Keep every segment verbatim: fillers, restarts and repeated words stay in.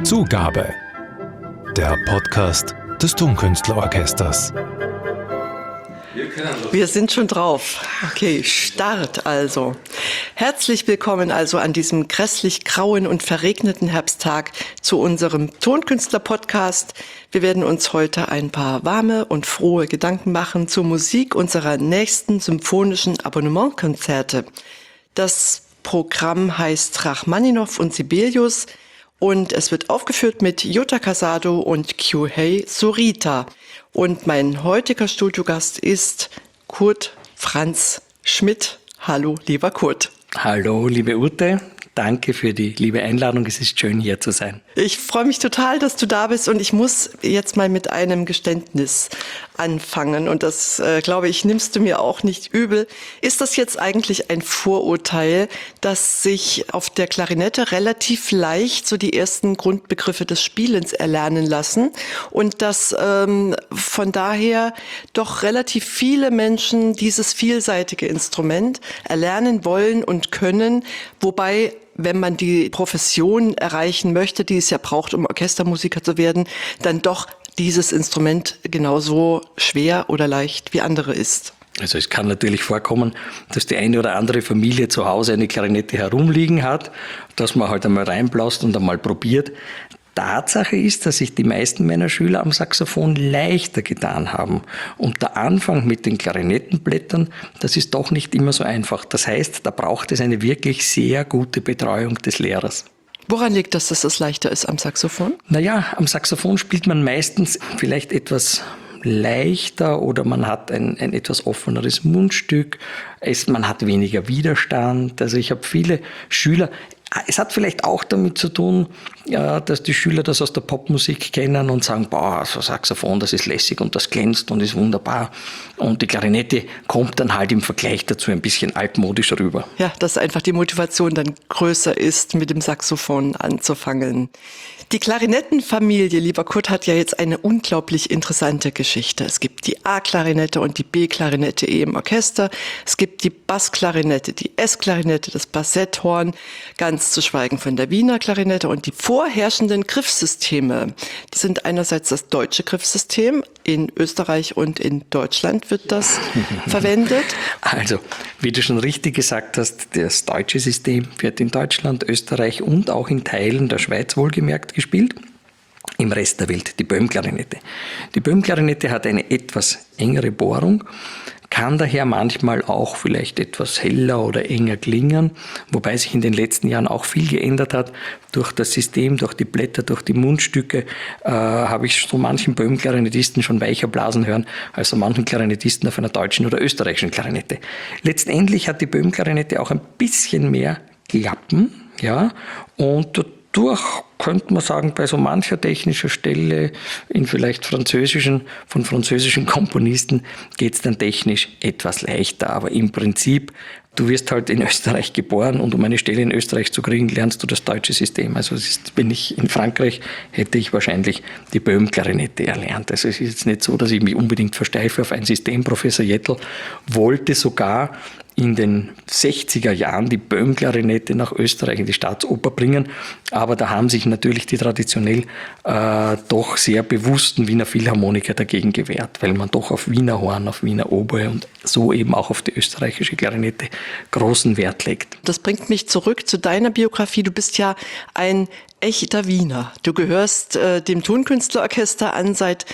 Zugabe. Der Podcast des Tonkünstlerorchesters. Wir sind schon drauf. Okay, Start also. Herzlich willkommen also an diesem grässlich grauen und verregneten Herbsttag zu unserem Tonkünstler-Podcast. Wir werden uns heute ein paar warme und frohe Gedanken machen zur Musik unserer nächsten symphonischen Abonnementkonzerte. Das Programm heißt Rachmaninow und Sibelius und es wird aufgeführt mit Jutta Casado und Kyuhei Surita. Und mein heutiger Studiogast ist Kurt Franz Schmidt. Hallo, lieber Kurt. Hallo, liebe Ute. Danke für die liebe Einladung. Es ist schön, hier zu sein. Ich freue mich total, dass du da bist und ich muss jetzt mal mit einem Geständnis anfangen und das, äh, glaube ich, nimmst du mir auch nicht übel. Ist das jetzt eigentlich ein Vorurteil, dass sich auf der Klarinette relativ leicht so die ersten Grundbegriffe des Spielens erlernen lassen und dass ähm, von daher doch relativ viele Menschen dieses vielseitige Instrument erlernen wollen und können, wobei wenn man die Profession erreichen möchte, die es ja braucht, um Orchestermusiker zu werden, dann doch dieses Instrument genauso schwer oder leicht wie andere ist. Also es kann natürlich vorkommen, dass die eine oder andere Familie zu Hause eine Klarinette herumliegen hat, dass man halt einmal reinblaust und einmal probiert. Tatsache ist, dass sich die meisten meiner Schüler am Saxophon leichter getan haben. Und der Anfang mit den Klarinettenblättern, das ist doch nicht immer so einfach. Das heißt, da braucht es eine wirklich sehr gute Betreuung des Lehrers. Woran liegt das, dass es leichter ist am Saxophon? Naja, am Saxophon spielt man meistens vielleicht etwas leichter oder man hat ein, ein etwas offeneres Mundstück, es, man hat weniger Widerstand. Also ich habe viele Schüler. Es hat vielleicht auch damit zu tun, ja, dass die Schüler das aus der Popmusik kennen und sagen, boah, so Saxophon, das ist lässig und das glänzt und ist wunderbar. Und die Klarinette kommt dann halt im Vergleich dazu ein bisschen altmodisch rüber. Ja, dass einfach die Motivation dann größer ist, mit dem Saxophon anzufangen. Die Klarinettenfamilie, lieber Kurt, hat ja jetzt eine unglaublich interessante Geschichte. Es gibt die A-Klarinette und die B-Klarinette eh im Orchester. Es gibt die Bassklarinette, die S-Klarinette, das Bassetthorn, ganz zu schweigen von der Wiener Klarinette. Und die vorherrschenden Griffsysteme, die sind einerseits das deutsche Griffsystem. In Österreich und in Deutschland wird das verwendet. Also, wie du schon richtig gesagt hast, das deutsche System wird in Deutschland, Österreich und auch in Teilen der Schweiz wohlgemerkt gespielt. Im Rest der Welt die Böhm-Klarinette. Die Böhm-Klarinette hat eine etwas engere Bohrung, kann daher manchmal auch vielleicht etwas heller oder enger klingen, wobei sich in den letzten Jahren auch viel geändert hat. Durch das System, durch die Blätter, durch die Mundstücke äh, habe ich so manchen Böhm-Klarinettisten schon weicher blasen hören, als so manchen Klarinettisten auf einer deutschen oder österreichischen Klarinette. Letztendlich hat die Böhm-Klarinette auch ein bisschen mehr Klappen, ja, und dadurch könnte man sagen, bei so mancher technischer Stelle in vielleicht französischen, von französischen Komponisten geht es dann technisch etwas leichter. Aber im Prinzip, du wirst halt in Österreich geboren und um eine Stelle in Österreich zu kriegen, lernst du das deutsche System. Also es ist, bin ich in Frankreich, hätte ich wahrscheinlich die Böhm-Klarinette erlernt. Also es ist jetzt nicht so, dass ich mich unbedingt versteife auf ein System. Professor Jettl wollte sogar in den sechziger Jahren die Böhm-Klarinette nach Österreich in die Staatsoper bringen. Aber da haben sich natürlich die traditionell äh, doch sehr bewussten Wiener Philharmoniker dagegen gewehrt, weil man doch auf Wiener Horn, auf Wiener Oboe und so eben auch auf die österreichische Klarinette großen Wert legt. Das bringt mich zurück zu deiner Biografie. Du bist ja ein echter Wiener. Du gehörst äh, dem Tonkünstlerorchester an seit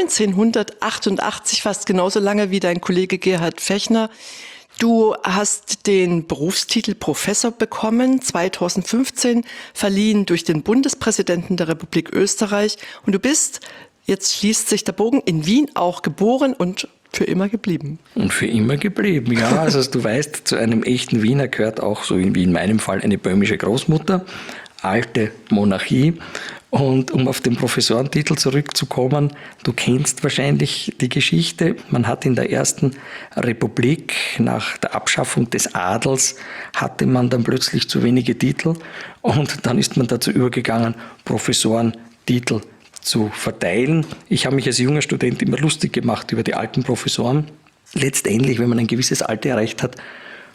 neunzehnhundertachtundachtzig, fast genauso lange wie dein Kollege Gerhard Fechner. Du hast den Berufstitel Professor bekommen, zweitausendfünfzehn, verliehen durch den Bundespräsidenten der Republik Österreich. Und du bist, jetzt schließt sich der Bogen, in Wien auch geboren und für immer geblieben. Und für immer geblieben, ja. Also du weißt, zu einem echten Wiener gehört auch, so wie in meinem Fall, eine böhmische Großmutter, alte Monarchie. Und um auf den Professorentitel zurückzukommen, du kennst wahrscheinlich die Geschichte. Man hat in der ersten Republik nach der Abschaffung des Adels hatte man dann plötzlich zu wenige Titel und dann ist man dazu übergegangen, Professorentitel zu verteilen. Ich habe mich als junger Student immer lustig gemacht über die alten Professoren. Letztendlich, wenn man ein gewisses Alter erreicht hat,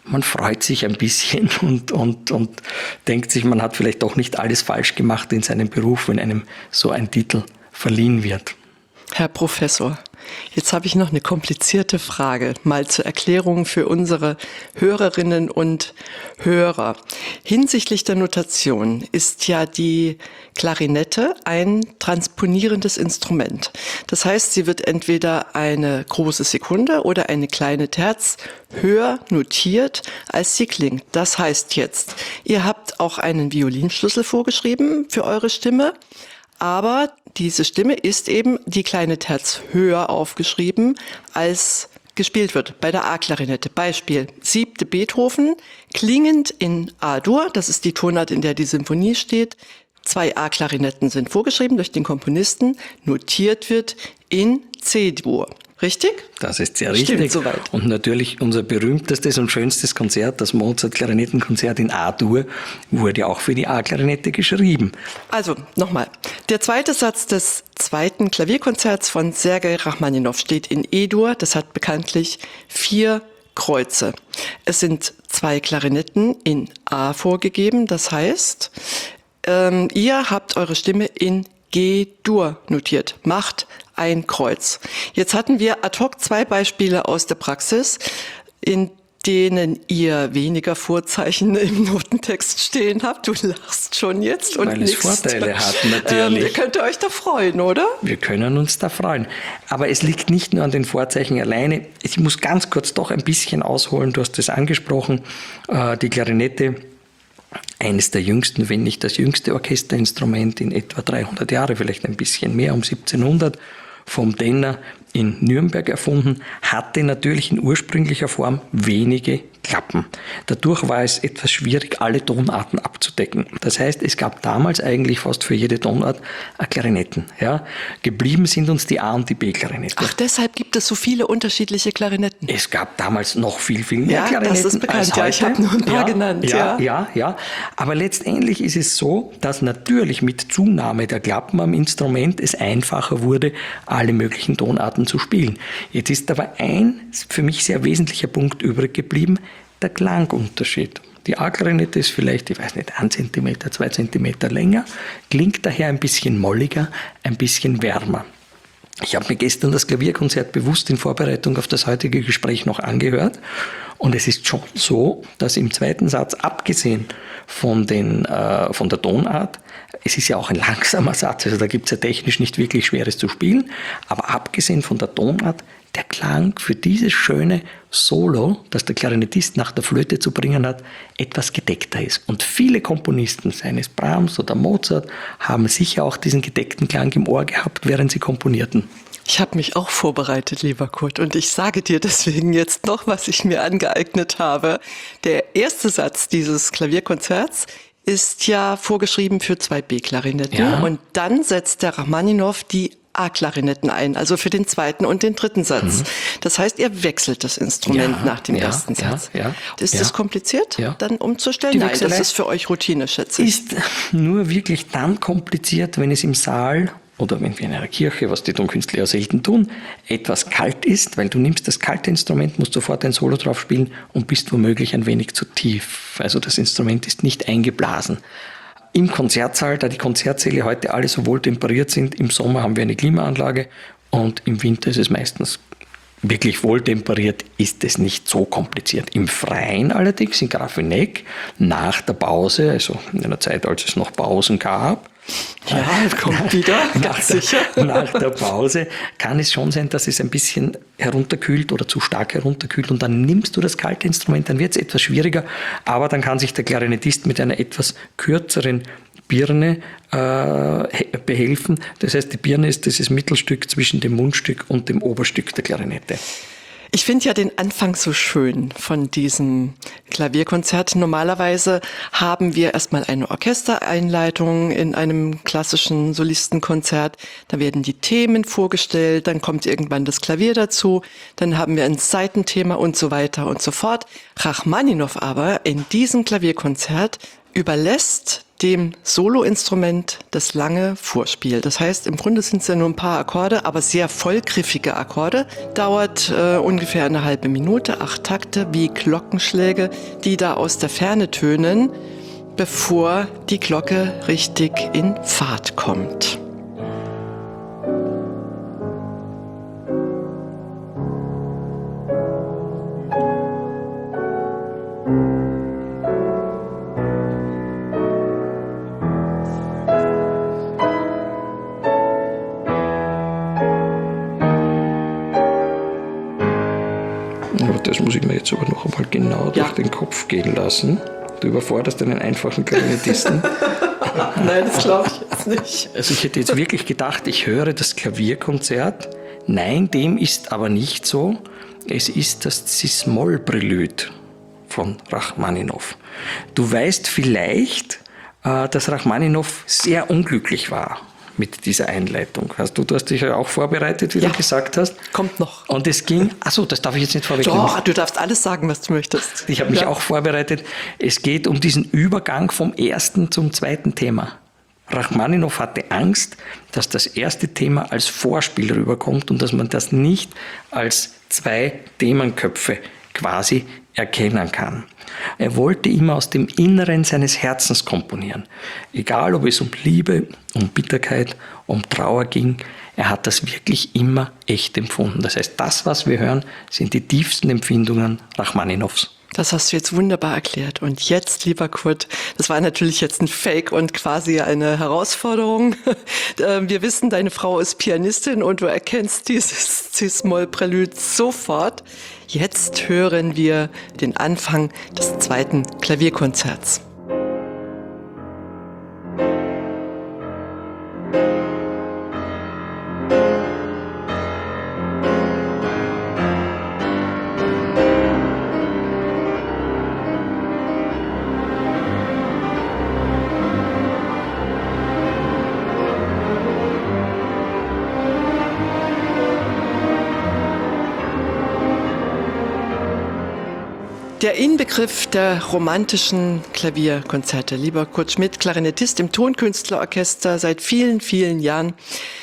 man freut sich ein bisschen und, und, und denkt sich, man hat vielleicht doch nicht alles falsch gemacht in seinem Beruf, wenn einem so ein Titel verliehen wird. Herr Professor, jetzt habe ich noch eine komplizierte Frage, mal zur Erklärung für unsere Hörerinnen und Hörer. Hinsichtlich der Notation ist ja die Klarinette ein transponierendes Instrument. Das heißt, sie wird entweder eine große Sekunde oder eine kleine Terz höher notiert, als sie klingt. Das heißt jetzt, ihr habt auch einen Violinschlüssel vorgeschrieben für eure Stimme. Aber diese Stimme ist eben die kleine Terz höher aufgeschrieben, als gespielt wird bei der A-Klarinette. Beispiel, siebte Beethoven, klingend in A-Dur, das ist die Tonart, in der die Symphonie steht. Zwei A-Klarinetten sind vorgeschrieben durch den Komponisten, notiert wird in C-Dur. Richtig? Das ist sehr richtig. Stimmt soweit. Und natürlich unser berühmtestes und schönstes Konzert, das Mozart-Klarinettenkonzert in A-Dur, wurde auch für die A-Klarinette geschrieben. Also, nochmal. Der zweite Satz des zweiten Klavierkonzerts von Sergei Rachmaninow steht in E-Dur. Das hat bekanntlich vier Kreuze. Es sind zwei Klarinetten in A vorgegeben. Das heißt, ähm, ihr habt eure Stimme in G-Dur notiert. Macht ein Kreuz. Jetzt hatten wir ad hoc zwei Beispiele aus der Praxis, in denen ihr weniger Vorzeichen im Notentext stehen habt. Du lachst schon jetzt und Weil es nickst. Vorteile hat, natürlich. Ähm, ihr könnt euch da freuen, oder? Wir können uns da freuen. Aber es liegt nicht nur an den Vorzeichen alleine. Ich muss ganz kurz doch ein bisschen ausholen. Du hast es angesprochen. Äh, die Klarinette, eines der jüngsten, wenn nicht das jüngste Orchesterinstrument in etwa dreihundert Jahre, vielleicht ein bisschen mehr, um siebzehnhundert, vom Denner in Nürnberg erfunden, hatte natürlich in ursprünglicher Form wenige Klappen. Dadurch war es etwas schwierig, alle Tonarten abzudecken. Das heißt, es gab damals eigentlich fast für jede Tonart Klarinetten. Ja? Geblieben sind uns die A- und die B-Klarinette. Ach, deshalb gibt es so viele unterschiedliche Klarinetten. Es gab damals noch viel, viel mehr Ja, Klarinetten das ist bekannt. als heute. Ja, ich habe nur ein paar ja, genannt. Ja, Ja. ja, ja. Aber letztendlich ist es so, dass natürlich mit Zunahme der Klappen am Instrument es einfacher wurde, alle möglichen Tonarten zu spielen. Jetzt ist aber ein für mich sehr wesentlicher Punkt übrig geblieben, der Klangunterschied. Die A-Klarinette ist vielleicht, ich weiß nicht, ein Zentimeter, zwei Zentimeter länger, klingt daher ein bisschen molliger, ein bisschen wärmer. Ich habe mir gestern das Klavierkonzert bewusst in Vorbereitung auf das heutige Gespräch noch angehört und es ist schon so, dass im zweiten Satz, abgesehen von, den, äh, von der Tonart, es ist ja auch ein langsamer Satz, also da gibt es ja technisch nicht wirklich Schweres zu spielen, aber abgesehen von der Tonart, der Klang für dieses schöne Solo, das der Klarinettist nach der Flöte zu bringen hat, etwas gedeckter ist. Und viele Komponisten, seien es Brahms oder Mozart, haben sicher auch diesen gedeckten Klang im Ohr gehabt, während sie komponierten. Ich habe mich auch vorbereitet, lieber Kurt, und ich sage dir deswegen jetzt noch, was ich mir angeeignet habe. Der erste Satz dieses Klavierkonzerts ist ja vorgeschrieben für zwei B-Klarinetten. Ja. Und dann setzt der Rachmaninow die A-Klarinetten ein, also für den zweiten und den dritten Satz. Mhm. Das heißt, ihr wechselt das Instrument Ja, nach dem ja, ersten ja, Satz. ja, ist ja. das kompliziert, Ja. dann umzustellen? Die Nein, Wechselei das ist für euch Routine, schätze ich. Ist nur wirklich dann kompliziert, wenn es im Saal oder wenn wir in einer Kirche, was die Tonkünstler ja selten tun, etwas kalt ist, weil du nimmst das kalte Instrument, musst sofort ein Solo drauf spielen und bist womöglich ein wenig zu tief. Also das Instrument ist nicht eingeblasen. Im Konzertsaal, da die Konzertsäle heute alle so wohl temperiert sind, im Sommer haben wir eine Klimaanlage und im Winter ist es meistens wirklich wohltemperiert, ist es nicht so kompliziert. Im Freien allerdings, in Grafeneck, nach der Pause, also in einer Zeit, als es noch Pausen gab, Ja, kommt wieder, nach, ganz der, sicher. nach der Pause kann es schon sein, dass es ein bisschen herunterkühlt oder zu stark herunterkühlt und dann nimmst du das kalte Instrument, dann wird es etwas schwieriger, aber dann kann sich der Klarinettist mit einer etwas kürzeren Birne äh, behelfen. Das heißt, die Birne ist dieses Mittelstück zwischen dem Mundstück und dem Oberstück der Klarinette. Ich finde ja den Anfang so schön von diesem Klavierkonzert. Normalerweise haben wir erstmal eine Orchestereinleitung in einem klassischen Solistenkonzert. Da werden die Themen vorgestellt, dann kommt irgendwann das Klavier dazu, dann haben wir ein Seitenthema und so weiter und so fort. Rachmaninow aber in diesem Klavierkonzert überlässt dem Soloinstrument das lange Vorspiel. Das heißt, im Grunde sind es ja nur ein paar Akkorde, aber sehr vollgriffige Akkorde. Dauert äh, ungefähr eine halbe Minute, acht Takte wie Glockenschläge, die da aus der Ferne tönen, bevor die Glocke richtig in Fahrt kommt. Das muss ich mir jetzt aber noch einmal genau Ja. durch den Kopf gehen lassen. Du überforderst einen einfachen Klarinettisten. Nein, das glaube ich jetzt nicht. Also ich hätte jetzt wirklich gedacht, ich höre das Klavierkonzert. Nein, dem ist aber nicht so. Es ist das Cis-Moll-Prälude von Rachmaninow. Du weißt vielleicht, äh, dass Rachmaninow sehr unglücklich war mit dieser Einleitung. Hast du, du hast dich ja auch vorbereitet, wie Ja. du gesagt hast. Kommt noch. Und es ging, achso, das darf ich jetzt nicht vorwegnehmen. Doch, du darfst alles sagen, was du möchtest. Ich habe mich Ja. auch vorbereitet. Es geht um diesen Übergang vom ersten zum zweiten Thema. Rachmaninow hatte Angst, dass das erste Thema als Vorspiel rüberkommt und dass man das nicht als zwei Themenköpfe quasi erkennen kann. Er wollte immer aus dem Inneren seines Herzens komponieren. Egal, ob es um Liebe, um Bitterkeit, um Trauer ging, er hat das wirklich immer echt empfunden. Das heißt, das, was wir hören, sind die tiefsten Empfindungen Rachmaninows. Das hast du jetzt wunderbar erklärt. Und jetzt, lieber Kurt, das war natürlich jetzt ein Fake und quasi eine Herausforderung. Wir wissen, deine Frau ist Pianistin und du erkennst dieses Cis-Moll-Prälude sofort. Jetzt hören wir den Anfang des zweiten Klavierkonzerts. Der Inbegriff der romantischen Klavierkonzerte. Lieber Kurt Schmidt, Klarinettist im Tonkünstlerorchester seit vielen, vielen Jahren.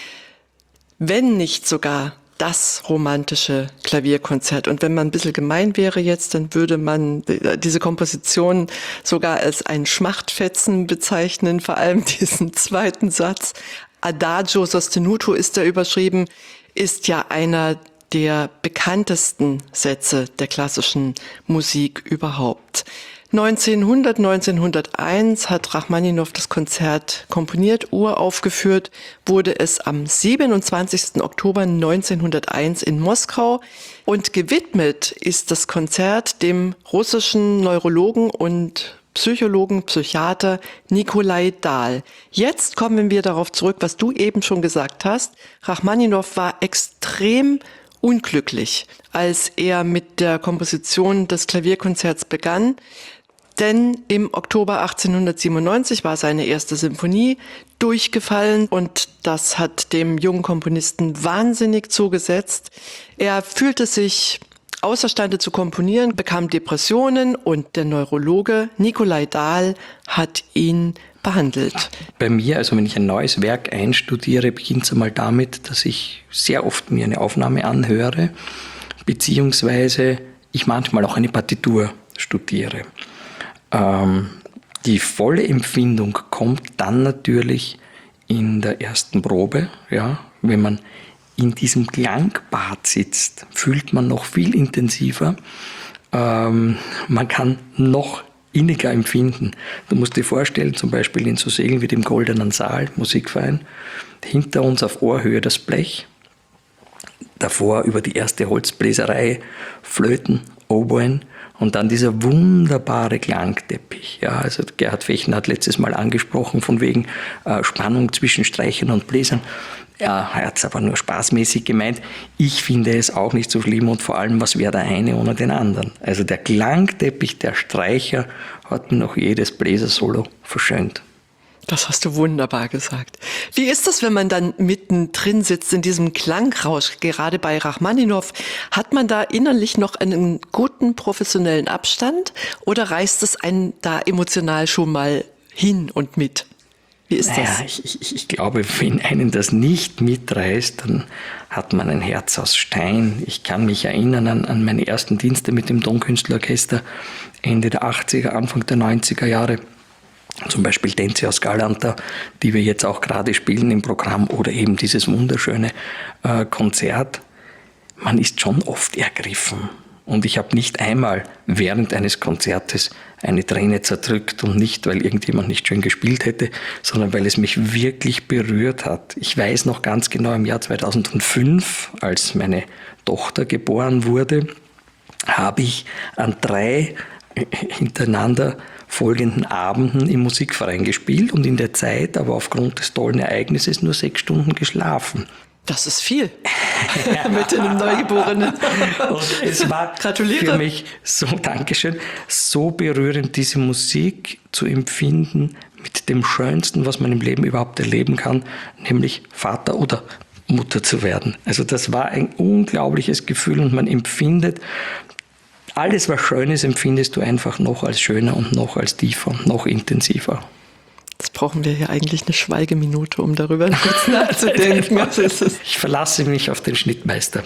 Wenn nicht sogar das romantische Klavierkonzert. Und wenn man ein bisschen gemein wäre jetzt, dann würde man diese Komposition sogar als ein Schmachtfetzen bezeichnen, vor allem diesen zweiten Satz. Adagio sostenuto ist da überschrieben, ist ja einer der bekanntesten Sätze der klassischen Musik überhaupt. neunzehnhundert, neunzehnhunderteins hat Rachmaninow das Konzert komponiert, uraufgeführt wurde es am siebenundzwanzigsten Oktober neunzehnhunderteins in Moskau und gewidmet ist das Konzert dem russischen Neurologen und Psychologen, Psychiater Nikolai Dahl. Jetzt kommen wir darauf zurück, was du eben schon gesagt hast. Rachmaninow war extrem unglücklich, als er mit der Komposition des Klavierkonzerts begann. Denn im Oktober achtzehnhundertsiebenundneunzig war seine erste Symphonie durchgefallen und das hat dem jungen Komponisten wahnsinnig zugesetzt. Er fühlte sich außerstande zu komponieren, bekam Depressionen und der Neurologe Nikolai Dahl hat ihn behandelt. Bei mir, also wenn ich ein neues Werk einstudiere, beginnt es einmal damit, dass ich sehr oft mir eine Aufnahme anhöre, beziehungsweise ich manchmal auch eine Partitur studiere. Ähm, die volle Empfindung kommt dann natürlich in der ersten Probe, ja, wenn man in diesem Klangbad sitzt, fühlt man noch viel intensiver. Ähm, man kann noch inniger empfinden. Du musst dir vorstellen, zum Beispiel in so Sälen wie dem Goldenen Saal, Musikverein, hinter uns auf Ohrhöhe das Blech, davor über die erste Holzbläserei Flöten, Oboen und dann dieser wunderbare Klangteppich. Ja, also Gerhard Fechner hat letztes Mal angesprochen von wegen äh, Spannung zwischen Streichern und Bläsern. Er hat es aber nur spaßmäßig gemeint. Ich finde es auch nicht so schlimm und vor allem, was wäre der eine ohne den anderen? Also der Klangteppich der Streicher hat noch jedes Bläsersolo verschönt. Das hast du wunderbar gesagt. Wie ist das, wenn man dann mittendrin sitzt in diesem Klangrausch, gerade bei Rachmaninow? Hat man da innerlich noch einen guten professionellen Abstand oder reißt es einen da emotional schon mal hin und mit. Wie ist naja, das? Ich, ich, ich glaube, wenn einen das nicht mitreißt, dann hat man ein Herz aus Stein. Ich kann mich erinnern an, an meine ersten Dienste mit dem Tonkünstlerorchester Ende der achtziger, Anfang der neunziger Jahre. Zum Beispiel Tänze aus Galanta, die wir jetzt auch gerade spielen im Programm, oder eben dieses wunderschöne äh, Konzert. Man ist schon oft ergriffen. Und ich habe nicht einmal während eines Konzertes eine Träne zerdrückt, und nicht, weil irgendjemand nicht schön gespielt hätte, sondern weil es mich wirklich berührt hat. Ich weiß noch ganz genau, im Jahr zweitausendfünf, als meine Tochter geboren wurde, habe ich an drei hintereinander folgenden Abenden im Musikverein gespielt und in der Zeit, aber aufgrund des tollen Ereignisses, nur sechs Stunden geschlafen. Das ist viel mit einem Neugeborenen. Und es war Gratuliere. für mich so, Dankeschön, so berührend, diese Musik zu empfinden mit dem Schönsten, was man im Leben überhaupt erleben kann, nämlich Vater oder Mutter zu werden. Also das war ein unglaubliches Gefühl, und man empfindet, alles, was schön ist, empfindest du einfach noch als schöner und noch als tiefer und noch intensiver. Jetzt brauchen wir hier eigentlich eine Schweigeminute, um darüber kurz nachzudenken. Was ist es? Ich verlasse mich auf den Schnittmeister.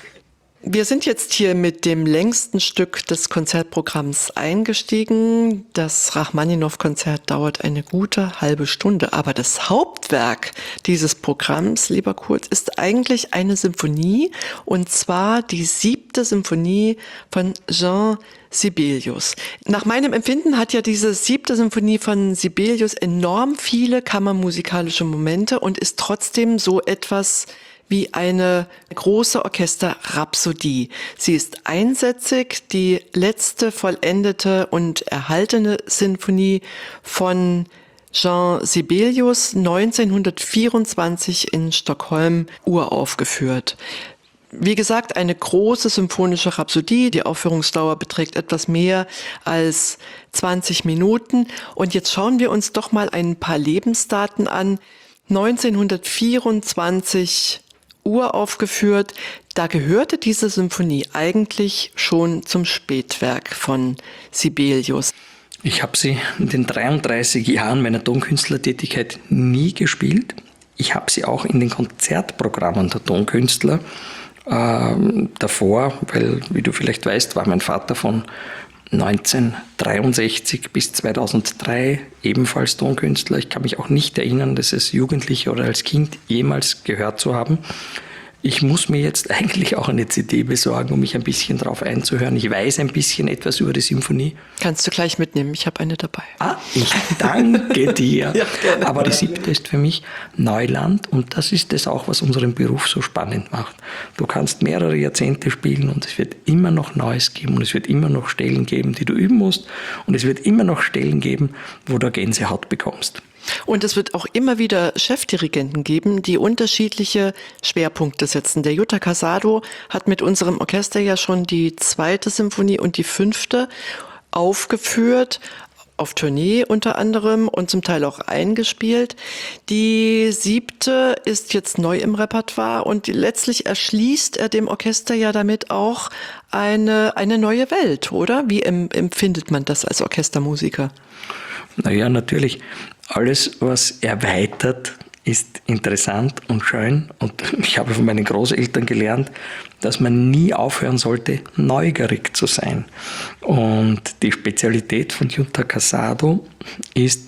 Wir sind jetzt hier mit dem längsten Stück des Konzertprogramms eingestiegen. Das Rachmaninow-Konzert dauert eine gute halbe Stunde. Aber das Hauptwerk dieses Programms, lieber Kurt, ist eigentlich eine Symphonie. Und zwar die siebte Symphonie von Jean Sibelius. Nach meinem Empfinden hat ja diese siebte Symphonie von Sibelius enorm viele kammermusikalische Momente und ist trotzdem so etwas wie eine große Orchesterrhapsodie. Sie ist einsätzig, die letzte vollendete und erhaltene Sinfonie von Jean Sibelius, neunzehnhundertvierundzwanzig in Stockholm uraufgeführt. Wie gesagt, eine große symphonische Rhapsodie. Die Aufführungsdauer beträgt etwas mehr als zwanzig Minuten. Und jetzt schauen wir uns doch mal ein paar Lebensdaten an. neunzehnhundertvierundzwanzig uraufgeführt. Da gehörte diese Symphonie eigentlich schon zum Spätwerk von Sibelius. Ich habe sie in den dreiunddreißig Jahren meiner Tonkünstlertätigkeit nie gespielt. Ich habe sie auch in den Konzertprogrammen der Tonkünstler äh, davor, weil, wie du vielleicht weißt, war mein Vater von neunzehnhundertdreiundsechzig bis zweitausenddrei ebenfalls Tonkünstler. Ich kann mich auch nicht erinnern, das als Jugendlicher oder als Kind jemals gehört zu haben. Ich muss mir jetzt eigentlich auch eine C D besorgen, um mich ein bisschen drauf einzuhören. Ich weiß ein bisschen etwas über die Symphonie. Kannst du gleich mitnehmen, ich habe eine dabei. Ah, ich danke dir. Ja, gerne. Aber die siebte ist für mich Neuland, und das ist es auch, was unseren Beruf so spannend macht. Du kannst mehrere Jahrzehnte spielen und es wird immer noch Neues geben und es wird immer noch Stellen geben, die du üben musst, und es wird immer noch Stellen geben, wo du Gänsehaut bekommst. Und es wird auch immer wieder Chefdirigenten geben, die unterschiedliche Schwerpunkte setzen. Der Jutta Casado hat mit unserem Orchester ja schon die zweite Symphonie und die fünfte aufgeführt, auf Tournee unter anderem und zum Teil auch eingespielt. Die siebte ist jetzt neu im Repertoire und letztlich erschließt er dem Orchester ja damit auch eine, eine neue Welt, oder? Wie empfindet man das als Orchestermusiker? Naja, natürlich. Alles, was erweitert, ist interessant und schön. Und ich habe von meinen Großeltern gelernt, dass man nie aufhören sollte, neugierig zu sein. Und die Spezialität von Jutta Casado ist,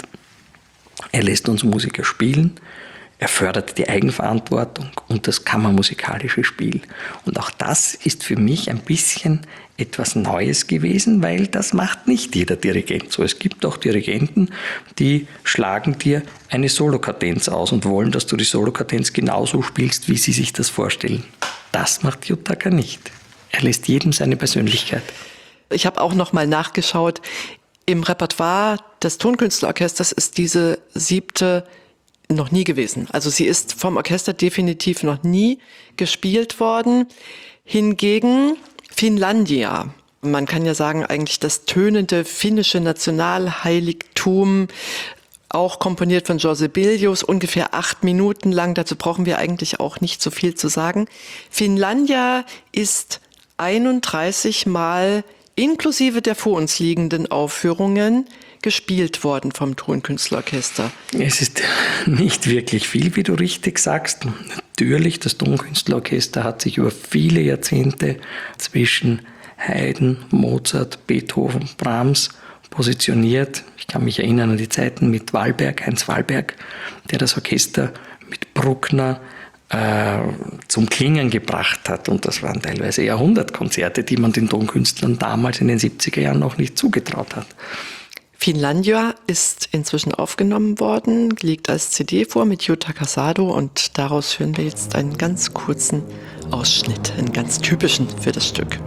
er lässt uns Musiker spielen, er fördert die Eigenverantwortung und das kammermusikalische Spiel. Und auch das ist für mich ein bisschen etwas Neues gewesen, weil das macht nicht jeder Dirigent so. Es gibt auch Dirigenten, die schlagen dir eine Solokadenz aus und wollen, dass du die Solokadenz genauso spielst, wie sie sich das vorstellen. Das macht Jutaka nicht. Er lässt jedem seine Persönlichkeit. Ich habe auch noch mal nachgeschaut. Im Repertoire des Tonkünstlerorchesters ist diese siebte noch nie gewesen. Also sie ist vom Orchester definitiv noch nie gespielt worden. Hingegen Finnlandia. Man kann ja sagen, eigentlich das tönende finnische Nationalheiligtum, auch komponiert von Jean Sibelius, ungefähr acht Minuten lang. Dazu brauchen wir eigentlich auch nicht so viel zu sagen. Finnlandia ist einunddreißig Mal inklusive der vor uns liegenden Aufführungen gespielt worden vom Tonkünstlerorchester? Es ist nicht wirklich viel, wie du richtig sagst. Natürlich, das Tonkünstlerorchester hat sich über viele Jahrzehnte zwischen Haydn, Mozart, Beethoven, Brahms positioniert. Ich kann mich erinnern an die Zeiten mit Wahlberg, Heinz Wahlberg, der das Orchester mit Bruckner äh, zum Klingen gebracht hat. Und das waren teilweise Jahrhundertkonzerte, die man den Tonkünstlern damals in den siebziger Jahren noch nicht zugetraut hat. Finlandia ist inzwischen aufgenommen worden, liegt als C D vor mit Jutta Casado und daraus hören wir jetzt einen ganz kurzen Ausschnitt, einen ganz typischen für das Stück.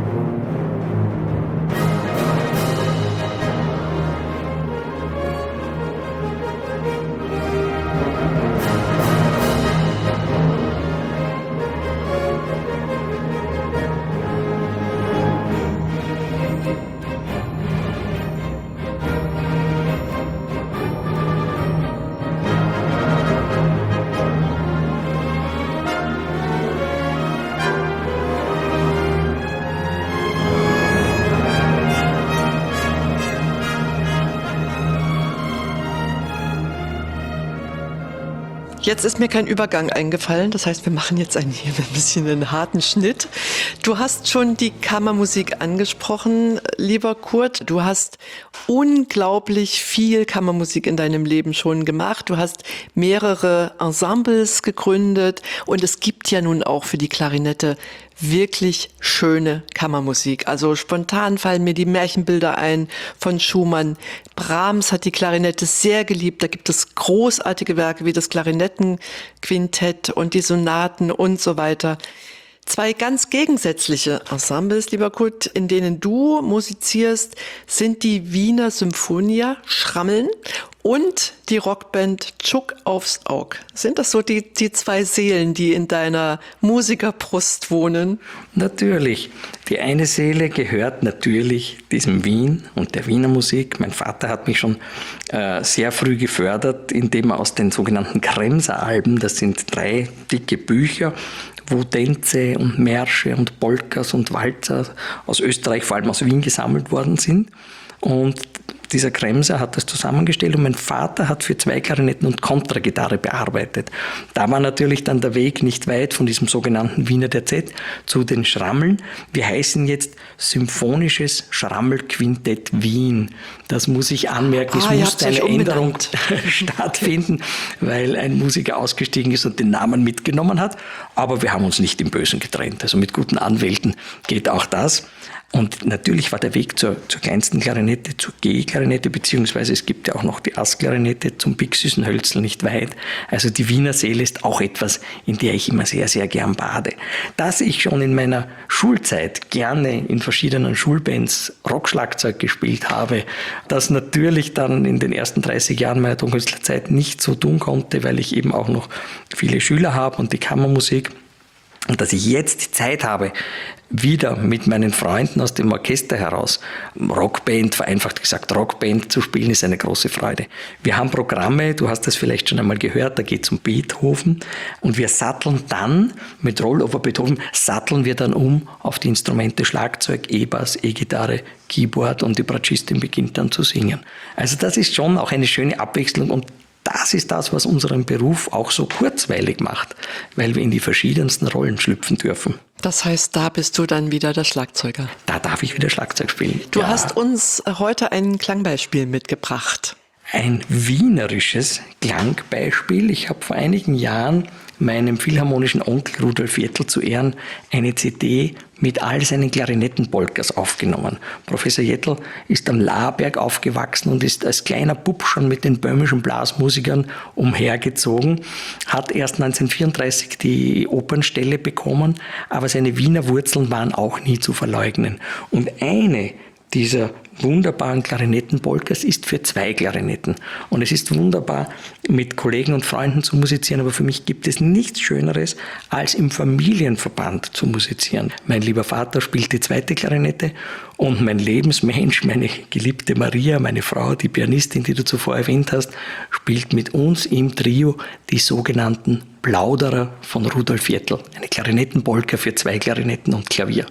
Jetzt ist mir kein Übergang eingefallen, das heißt, wir machen jetzt einen, hier ein bisschen einen harten Schnitt. Du hast schon die Kammermusik angesprochen, lieber Kurt. Du hast unglaublich viel Kammermusik in deinem Leben schon gemacht. Du hast mehrere Ensembles gegründet und es gibt ja nun auch für die Klarinette wirklich schöne Kammermusik. Also spontan fallen mir die Märchenbilder ein von Schumann. Brahms hat die Klarinette sehr geliebt. Da gibt es großartige Werke wie das Klarinettenquintett und die Sonaten und so weiter. Zwei ganz gegensätzliche Ensembles, lieber Kurt, in denen du musizierst, sind die Wiener Symphonia, Schrammeln, und die Rockband Tschuk aufs Aug. Sind das so die, die zwei Seelen, die in deiner Musikerbrust wohnen? Natürlich. Die eine Seele gehört natürlich diesem Wien und der Wiener Musik. Mein Vater hat mich schon äh, sehr früh gefördert, indem er aus den sogenannten Kremser-Alben, das sind drei dicke Bücher, wo Tänze und Märsche und Polkas und Walzer aus Österreich, vor allem aus Wien, gesammelt worden sind. Und dieser Kremser hat das zusammengestellt und mein Vater hat für zwei Klarinetten und Kontragitarre bearbeitet. Da war natürlich dann der Weg nicht weit von diesem sogenannten Wiener D Z zu den Schrammeln. Wir heißen jetzt Symphonisches Schrammelquintett Wien. Das muss ich anmerken, ah, es musste eine Änderung umbenannt. stattfinden, weil ein Musiker ausgestiegen ist und den Namen mitgenommen hat. Aber wir haben uns nicht im Bösen getrennt. Also mit guten Anwälten geht auch das. Und natürlich war der Weg zur, zur kleinsten Klarinette, zur G-Klarinette, beziehungsweise es gibt ja auch noch die Ass-Klarinette zum Big-Süßen Hölzl nicht weit. Also die Wiener Seele ist auch etwas, in der ich immer sehr, sehr gern bade. Dass ich schon in meiner Schulzeit gerne in verschiedenen Schulbands Rockschlagzeug gespielt habe, das natürlich dann in den ersten dreißig Jahren meiner Tonkünstlerzeit nicht so tun konnte, weil ich eben auch noch viele Schüler habe und die Kammermusik. Und dass ich jetzt die Zeit habe, wieder mit meinen Freunden aus dem Orchester heraus Rockband, vereinfacht gesagt Rockband zu spielen, ist eine große Freude. Wir haben Programme, du hast das vielleicht schon einmal gehört, da geht es um Beethoven und wir satteln dann, mit Rollover Beethoven, satteln wir dann um auf die Instrumente Schlagzeug, E-Bass, E-Gitarre, Keyboard und die Bratschistin beginnt dann zu singen. Also das ist schon auch eine schöne Abwechslung und das ist das, was unseren Beruf auch so kurzweilig macht, weil wir in die verschiedensten Rollen schlüpfen dürfen. Das heißt, da bist du dann wieder der Schlagzeuger. Da darf ich wieder Schlagzeug spielen. Du ja. hast uns heute ein Klangbeispiel mitgebracht. Ein wienerisches Klangbeispiel. Ich habe vor einigen Jahren meinem philharmonischen Onkel Rudolf Jettl zu Ehren eine C D mit all seinen Klarinettenpolkas aufgenommen. Professor Jettl ist am Laarberg aufgewachsen und ist als kleiner Bub schon mit den böhmischen Blasmusikern umhergezogen, hat erst neunzehnhundertvierunddreißig die Opernstelle bekommen, aber seine Wiener Wurzeln waren auch nie zu verleugnen. Und eine dieser wunderbaren Klarinettenpolkas ist für zwei Klarinetten. Und es ist wunderbar, mit Kollegen und Freunden zu musizieren, aber für mich gibt es nichts Schöneres, als im Familienverband zu musizieren. Mein lieber Vater spielt die zweite Klarinette und mein Lebensmensch, meine geliebte Maria, meine Frau, die Pianistin, die du zuvor erwähnt hast, spielt mit uns im Trio die sogenannten Plauderer von Rudolf Jettl. Eine Klarinettenpolka für zwei Klarinetten und Klavier.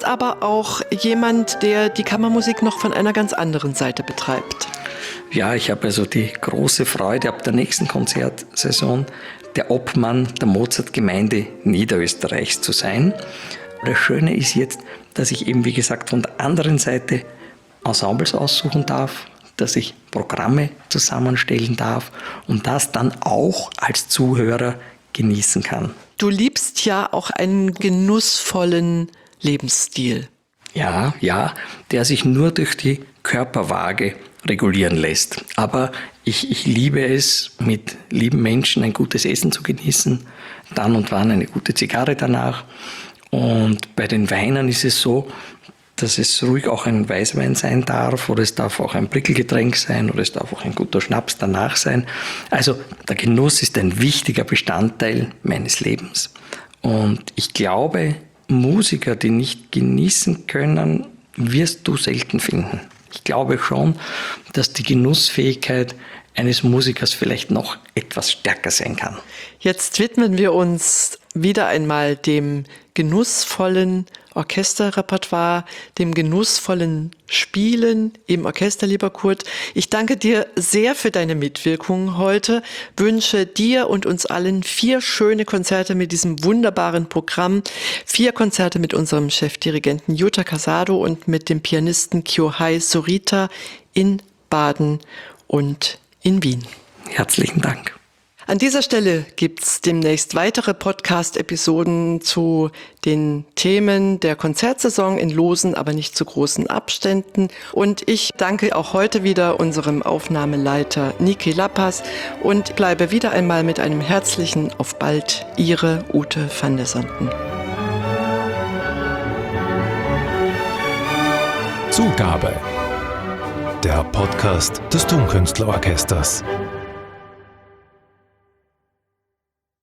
aber auch jemand, der die Kammermusik noch von einer ganz anderen Seite betreibt. Ja, ich habe also die große Freude, ab der nächsten Konzertsaison der Obmann der Mozart-Gemeinde Niederösterreichs zu sein. Das Schöne ist jetzt, dass ich eben, wie gesagt, von der anderen Seite Ensembles aussuchen darf, dass ich Programme zusammenstellen darf und das dann auch als Zuhörer genießen kann. Du liebst ja auch einen genussvollen Lebensstil. Ja, ja, der sich nur durch die Körperwaage regulieren lässt. Aber ich, ich liebe es, mit lieben Menschen ein gutes Essen zu genießen, dann und wann eine gute Zigarre danach. Und bei den Weinen ist es so, dass es ruhig auch ein Weißwein sein darf oder es darf auch ein Prickelgetränk sein oder es darf auch ein guter Schnaps danach sein. Also der Genuss ist ein wichtiger Bestandteil meines Lebens. Und ich glaube, Musiker, die nicht genießen können, wirst du selten finden. Ich glaube schon, dass die Genussfähigkeit eines Musikers vielleicht noch etwas stärker sein kann. Jetzt widmen wir uns wieder einmal dem genussvollen Orchesterrepertoire, dem genussvollen Spielen im Orchester, lieber Kurt. Ich danke dir sehr für deine Mitwirkung heute, wünsche dir und uns allen vier schöne Konzerte mit diesem wunderbaren Programm, vier Konzerte mit unserem Chefdirigenten Yuta Casado und mit dem Pianisten Kyohei Sorita in Baden und in Wien. Herzlichen Dank. An dieser Stelle gibt's demnächst weitere Podcast-Episoden zu den Themen der Konzertsaison in losen, aber nicht zu großen Abständen. Und ich danke auch heute wieder unserem Aufnahmeleiter Niki Lappas und bleibe wieder einmal mit einem herzlichen Auf bald, Ihre Ute van der Sanden. Zugabe. Der Podcast des Tonkünstlerorchesters.